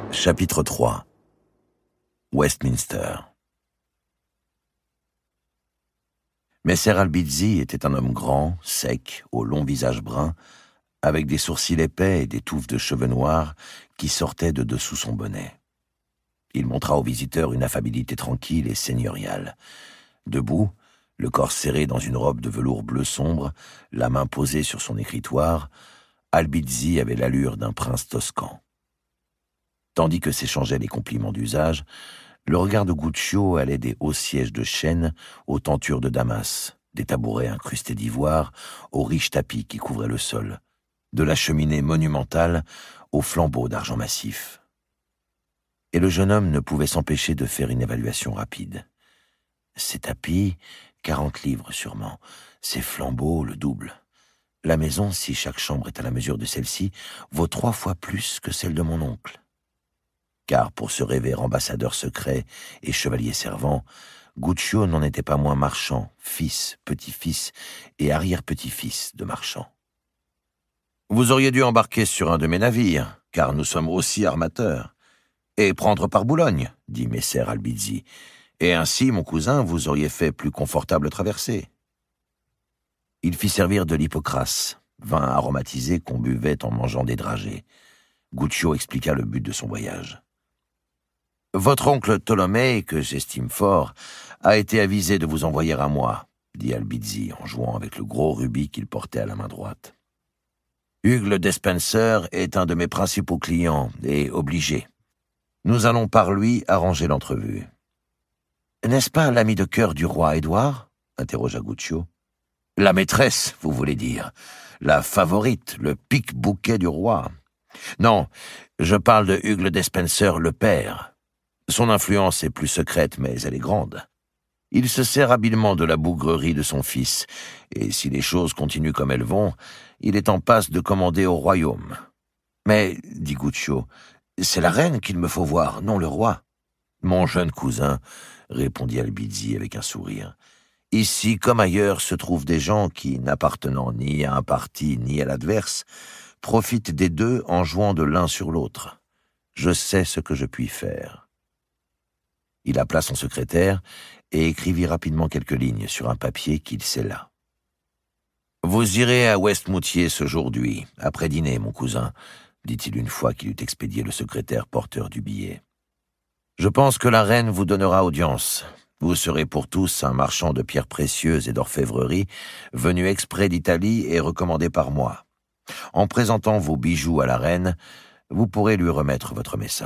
Chapitre 3. Westminster. Messer Albizzi était un homme grand, sec, au long visage brun, avec des sourcils épais et des touffes de cheveux noirs qui sortaient de dessous son bonnet. Il montra aux visiteurs une affabilité tranquille et seigneuriale. Debout, le corps serré dans une robe de velours bleu sombre, la main posée sur son écritoire, Albizzi avait l'allure d'un prince toscan. Tandis que s'échangeaient les compliments d'usage, le regard de Guccio allait des hauts sièges de chêne aux tentures de Damas, des tabourets incrustés d'ivoire aux riches tapis qui couvraient le sol, de la cheminée monumentale aux flambeaux d'argent massif. Et le jeune homme ne pouvait s'empêcher de faire une évaluation rapide. Ces tapis, 40 livres sûrement, ces flambeaux, le double. La maison, si chaque chambre est à la mesure de celle-ci, vaut 3 fois plus que celle de mon oncle. Car pour se rêver ambassadeur secret et chevalier servant, Guccio n'en était pas moins marchand, fils, petit-fils et arrière-petit-fils de marchand. « Vous auriez dû embarquer sur un de mes navires, car nous sommes aussi armateurs, et prendre par Boulogne, dit Messer Albizzi, et ainsi, mon cousin, vous auriez fait plus confortable traversée. » Il fit servir de l'hypocras, vin aromatisé qu'on buvait en mangeant des dragées. Guccio expliqua le but de son voyage. « Votre oncle Tolomei, que j'estime fort, a été avisé de vous envoyer à moi, dit Albizzi en jouant avec le gros rubis qu'il portait à la main droite. Hugues le Despenser est un de mes principaux clients et obligé. Nous allons par lui arranger l'entrevue. »« N'est-ce pas l'ami de cœur du roi Édouard ?» interrogea Guccio. « La maîtresse, vous voulez dire, la favorite, le pic-bouquet du roi. Non, je parle de Hugues le Despenser, le père. Son influence est plus secrète, mais elle est grande. Il se sert habilement de la bougrerie de son fils, et si les choses continuent comme elles vont, il est en passe de commander au royaume. Mais, dit Guccio, c'est la reine qu'il me faut voir, non le roi. Mon jeune cousin, répondit Albizzi avec un sourire, ici comme ailleurs se trouvent des gens qui, n'appartenant ni à un parti ni à l'adverse, profitent des deux en jouant de l'un sur l'autre. Je sais ce que je puis faire. Il appela son secrétaire et écrivit rapidement quelques lignes sur un papier qu'il scella. « Vous irez à Westmoutier ce jour-là, après dîner, mon cousin, » dit-il une fois qu'il eut expédié le secrétaire porteur du billet. « Je pense que la reine vous donnera audience. Vous serez pour tous un marchand de pierres précieuses et d'orfèvrerie, venu exprès d'Italie et recommandé par moi. En présentant vos bijoux à la reine, vous pourrez lui remettre votre message. »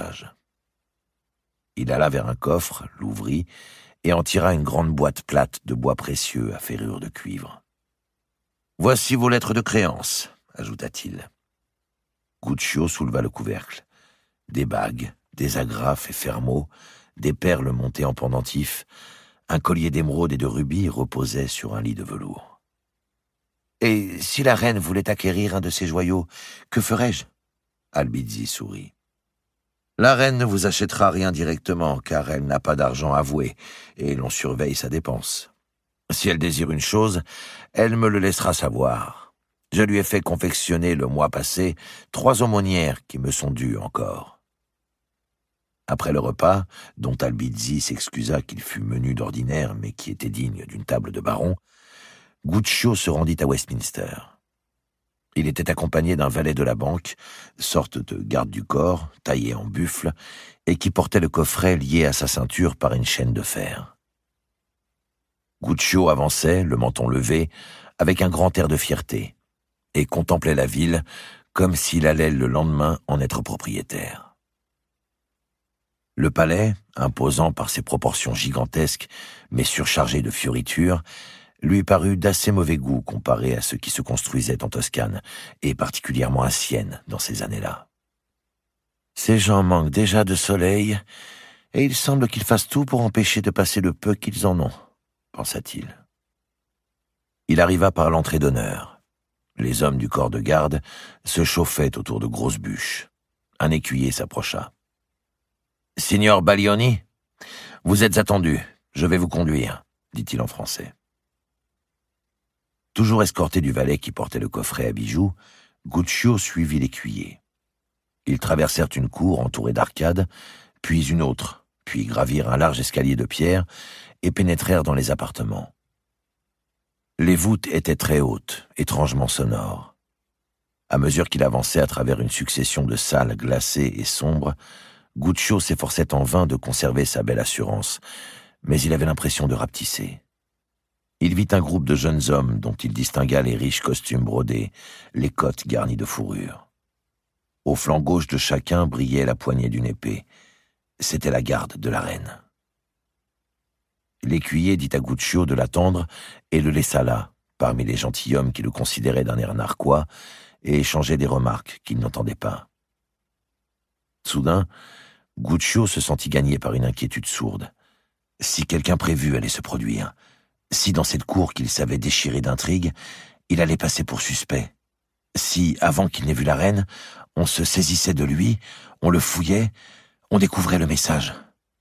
Il alla vers un coffre, l'ouvrit, et en tira une grande boîte plate de bois précieux à ferrure de cuivre. « Voici vos lettres de créance, » ajouta-t-il. Guccio souleva le couvercle. Des bagues, des agrafes et fermots, des perles montées en pendentifs, un collier d'émeraude et de rubis reposait sur un lit de velours. « Et si la reine voulait acquérir un de ces joyaux, que ferais-je » Albizzi sourit. La reine ne vous achètera rien directement, car elle n'a pas d'argent avoué, et l'on surveille sa dépense. Si elle désire une chose, elle me le laissera savoir. Je lui ai fait confectionner le mois passé 3 aumônières qui me sont dues encore. » Après le repas, dont Albizzi s'excusa qu'il fût menu d'ordinaire, mais qui était digne d'une table de baron, Guccio se rendit à Westminster. Il était accompagné d'un valet de la banque, sorte de garde du corps, taillé en buffle, et qui portait le coffret lié à sa ceinture par une chaîne de fer. Guccio avançait, le menton levé, avec un grand air de fierté, et contemplait la ville comme s'il allait le lendemain en être propriétaire. Le palais, imposant par ses proportions gigantesques, mais surchargé de fioritures, lui parut d'assez mauvais goût comparé à ce qui se construisait en Toscane, et particulièrement à Sienne dans ces années-là. « Ces gens manquent déjà de soleil, et il semble qu'ils fassent tout pour empêcher de passer le peu qu'ils en ont, » pensa-t-il. Il arriva par l'entrée d'honneur. Les hommes du corps de garde se chauffaient autour de grosses bûches. Un écuyer s'approcha. « Signor Baglioni, vous êtes attendu, je vais vous conduire, » dit-il en français. Toujours escorté du valet qui portait le coffret à bijoux, Guccio suivit l'écuyer. Ils traversèrent une cour entourée d'arcades, puis une autre, puis gravirent un large escalier de pierre et pénétrèrent dans les appartements. Les voûtes étaient très hautes, étrangement sonores. À mesure qu'il avançait à travers une succession de salles glacées et sombres, Guccio s'efforçait en vain de conserver sa belle assurance, mais il avait l'impression de rapetisser. Il vit un groupe de jeunes hommes dont il distingua les riches costumes brodés, les cottes garnies de fourrure. Au flanc gauche de chacun brillait la poignée d'une épée. C'était la garde de la reine. L'écuyer dit à Guccio de l'attendre et le laissa là, parmi les gentilshommes qui le considéraient d'un air narquois et échangeaient des remarques qu'il n'entendait pas. Soudain, Guccio se sentit gagné par une inquiétude sourde. Si quelqu'un prévu allait se produire, si dans cette cour qu'il savait déchirée d'intrigues, il allait passer pour suspect, si, avant qu'il n'ait vu la reine, on se saisissait de lui, on le fouillait, on découvrait le message.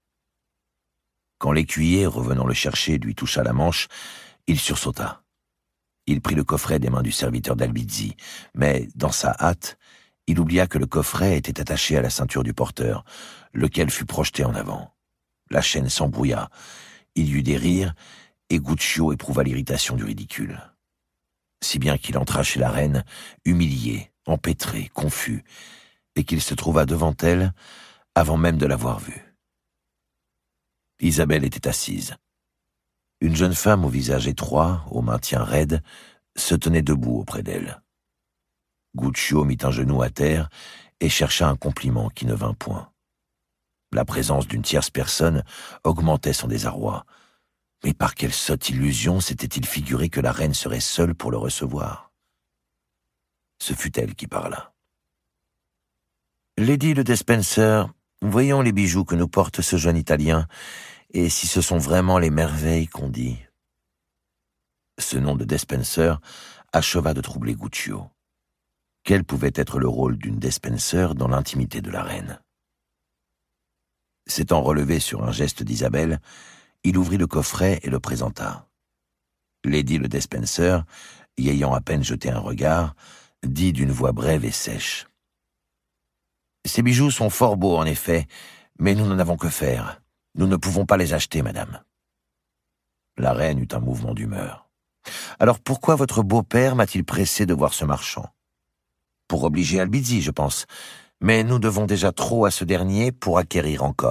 Quand l'écuyer, revenant le chercher, lui toucha la manche, il sursauta. Il prit le coffret des mains du serviteur d'Albizzi, mais, dans sa hâte, il oublia que le coffret était attaché à la ceinture du porteur, lequel fut projeté en avant. La chaîne s'embrouilla, il y eut des rires, et Guccio éprouva l'irritation du ridicule. Si bien qu'il entra chez la reine, humilié, empêtré, confus, et qu'il se trouva devant elle, avant même de l'avoir vue. Isabelle était assise. Une jeune femme au visage étroit, au maintien raide, se tenait debout auprès d'elle. Guccio mit un genou à terre et chercha un compliment qui ne vint point. La présence d'une tierce personne augmentait son désarroi. Mais par quelle sotte illusion s'était-il figuré que la reine serait seule pour le recevoir? Ce fut elle qui parla. « Lady le Despencer, voyons les bijoux que nous porte ce jeune Italien, et si ce sont vraiment les merveilles qu'on dit. » Ce nom de Despencer acheva de troubler Guccio. Quel pouvait être le rôle d'une Despencer dans l'intimité de la reine? S'étant relevé sur un geste d'Isabelle, il ouvrit le coffret et le présenta. Lady le Despencer, y ayant à peine jeté un regard, dit d'une voix brève et sèche. « Ces bijoux sont fort beaux, en effet, mais nous n'en avons que faire. Nous ne pouvons pas les acheter, madame. » La reine eut un mouvement d'humeur. « Alors pourquoi votre beau-père m'a-t-il pressé de voir ce marchand? Pour obliger Albizzi, je pense. Mais nous devons déjà trop à ce dernier pour acquérir encore. »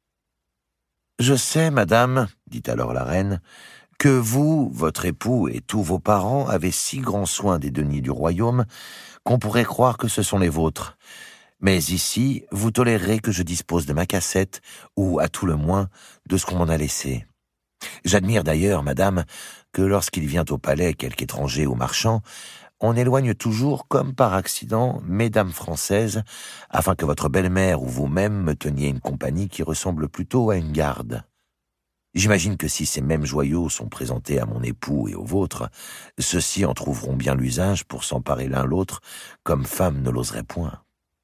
« Je sais, madame, dit alors la reine, que vous, votre époux et tous vos parents avez si grand soin des deniers du royaume qu'on pourrait croire que ce sont les vôtres. Mais ici, vous tolérerez que je dispose de ma cassette, ou, à tout le moins, de ce qu'on m'en a laissé. J'admire d'ailleurs, madame, que lorsqu'il vient au palais quelque étranger ou marchand, on éloigne toujours, comme par accident, mesdames françaises, afin que votre belle-mère ou vous-même me teniez une compagnie qui ressemble plutôt à une garde. J'imagine que si ces mêmes joyaux sont présentés à mon époux et aux vôtres, ceux-ci en trouveront bien l'usage pour s'emparer l'un l'autre, comme femme ne l'oserait point. »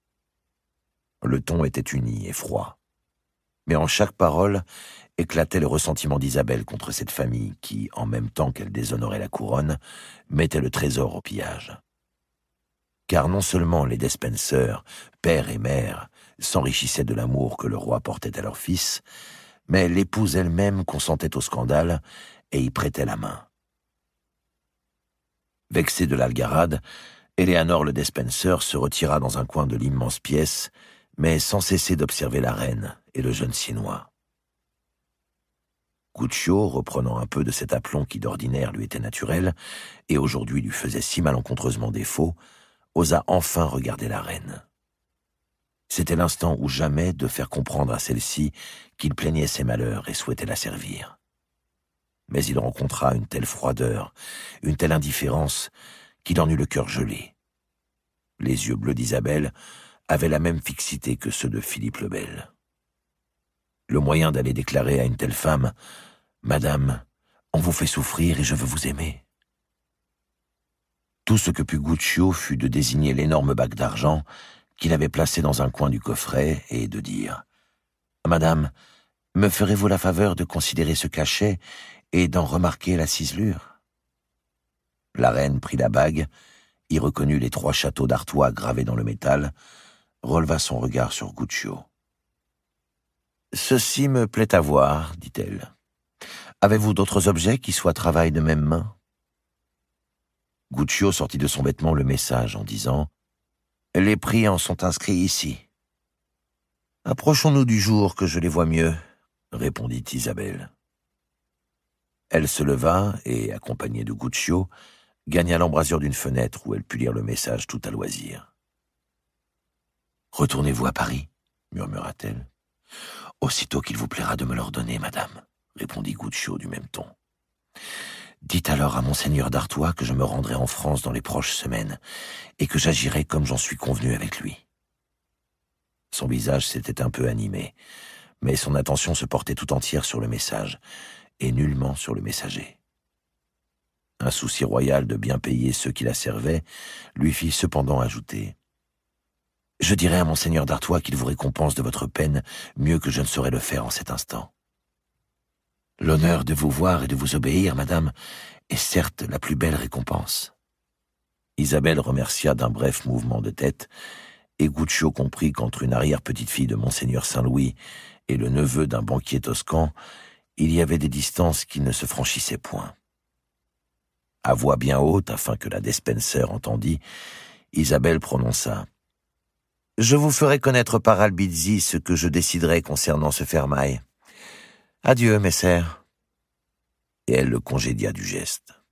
Le ton était uni et froid. Mais en chaque parole éclatait le ressentiment d'Isabelle contre cette famille qui, en même temps qu'elle déshonorait la couronne, mettait le trésor au pillage. Car non seulement les Despencer, père et mère, s'enrichissaient de l'amour que le roi portait à leur fils, mais l'épouse elle-même consentait au scandale et y prêtait la main. Vexée de l'algarade, Éléanore le Despencer se retira dans un coin de l'immense pièce, mais sans cesser d'observer la reine et le jeune Siennois. Guccio, reprenant un peu de cet aplomb qui d'ordinaire lui était naturel, et aujourd'hui lui faisait si malencontreusement défaut, osa enfin regarder la reine. C'était l'instant ou jamais de faire comprendre à celle-ci qu'il plaignait ses malheurs et souhaitait la servir. Mais il rencontra une telle froideur, une telle indifférence, qu'il en eut le cœur gelé. Les yeux bleus d'Isabelle avaient la même fixité que ceux de Philippe le Bel. Le moyen d'aller déclarer à une telle femme « Madame, on vous fait souffrir et je veux vous aimer ». Tout ce que put Guccio fut de désigner l'énorme bague d'argent qu'il avait placé dans un coin du coffret et de dire « Madame, me ferez-vous la faveur de considérer ce cachet et d'en remarquer la ciselure ?» La reine prit la bague, y reconnut les 3 châteaux d'Artois gravés dans le métal, releva son regard sur Guccio. « Ceci me plaît à voir, dit-elle. Avez-vous d'autres objets qui soient travail de même main ?» Guccio sortit de son vêtement le message en disant « Les prix en sont inscrits ici. »« Approchons-nous du jour que je les vois mieux, » répondit Isabelle. Elle se leva et, accompagnée de Guccio, gagna l'embrasure d'une fenêtre où elle put lire le message tout à loisir. « Retournez-vous à Paris ?» murmura-t-elle. « Aussitôt qu'il vous plaira de me l'ordonner, madame, » répondit Guccio du même ton. « Dites alors à monseigneur d'Artois que je me rendrai en France dans les proches semaines et que j'agirai comme j'en suis convenu avec lui. » Son visage s'était un peu animé, mais son attention se portait tout entière sur le message et nullement sur le messager. Un souci royal de bien payer ceux qui la servaient lui fit cependant ajouter « Je dirai à monseigneur d'Artois qu'il vous récompense de votre peine mieux que je ne saurais le faire en cet instant. L'honneur de vous voir et de vous obéir, madame, est certes la plus belle récompense. » Isabelle remercia d'un bref mouvement de tête, et Guccio comprit qu'entre une arrière-petite-fille de monseigneur Saint-Louis et le neveu d'un banquier toscan, il y avait des distances qui ne se franchissaient point. À voix bien haute, afin que la Despenser entendît, Isabelle prononça « Je vous ferai connaître par Albizzi ce que je déciderai concernant ce fermail. Adieu, messire. » Et elle le congédia du geste.